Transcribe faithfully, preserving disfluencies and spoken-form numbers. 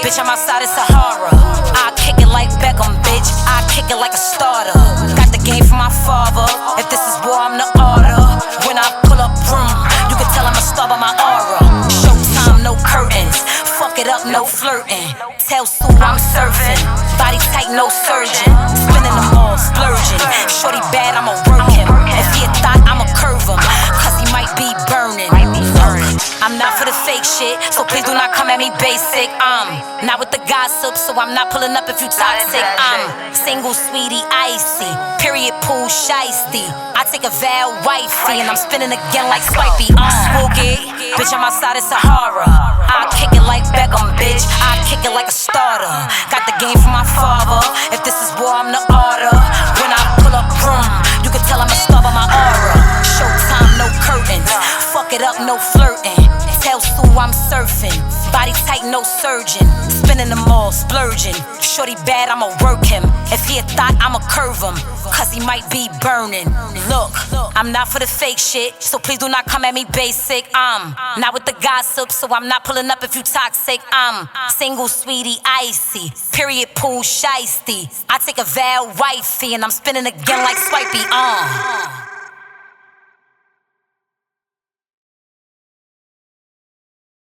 Bitch, I'm outside of Sahara. I kick it like Beckham, bitch. I kick it like a starter. Got the game from my father. If this is war, I'm the order. When I pull up, vroom, you can tell I'm a star by my aura. Showtime, no curtains. Fuck it up, no flirting. Tell Sue I'm surfing. Body tight, no surgeon. Spinning the mall, splurging. Shorty bad, I'ma work him. If he a thought, I'ma curve him. Cause he might be burning. I'm not for the fake shit, so please do not come at me basic. I'm not with the gossip, so I'm not pulling up if you toxic. I'm single, sweetie, icy. Period, pool, shiesty. I take a vow, wifey, and I'm spinning again like swipey. I'm spooky, bitch, I'm outside of Sahara. I kick it like Beckham, bitch. I kick it like a starter. Got the game from my father. If this is war, I'm the order. When I pull up, vroom, you can tell I'm a star by my aura. Showtime, no curtains. Fuck it up, no flirting. Tell Sue I'm surfing. Body tight, no surgeon. Spinning the mall, splurging. Shorty bad, I'ma work him. If he a thought, I'ma curve him. Cause he might be burning. Look, I'm not for the fake shit, so please do not come at me basic. I'm not with the gossip, so I'm not pulling up if you toxic. I'm single, sweetie, icy. Period, pool, shiesty. I take a vow, wifey, and I'm spinning again like swipey. Uh.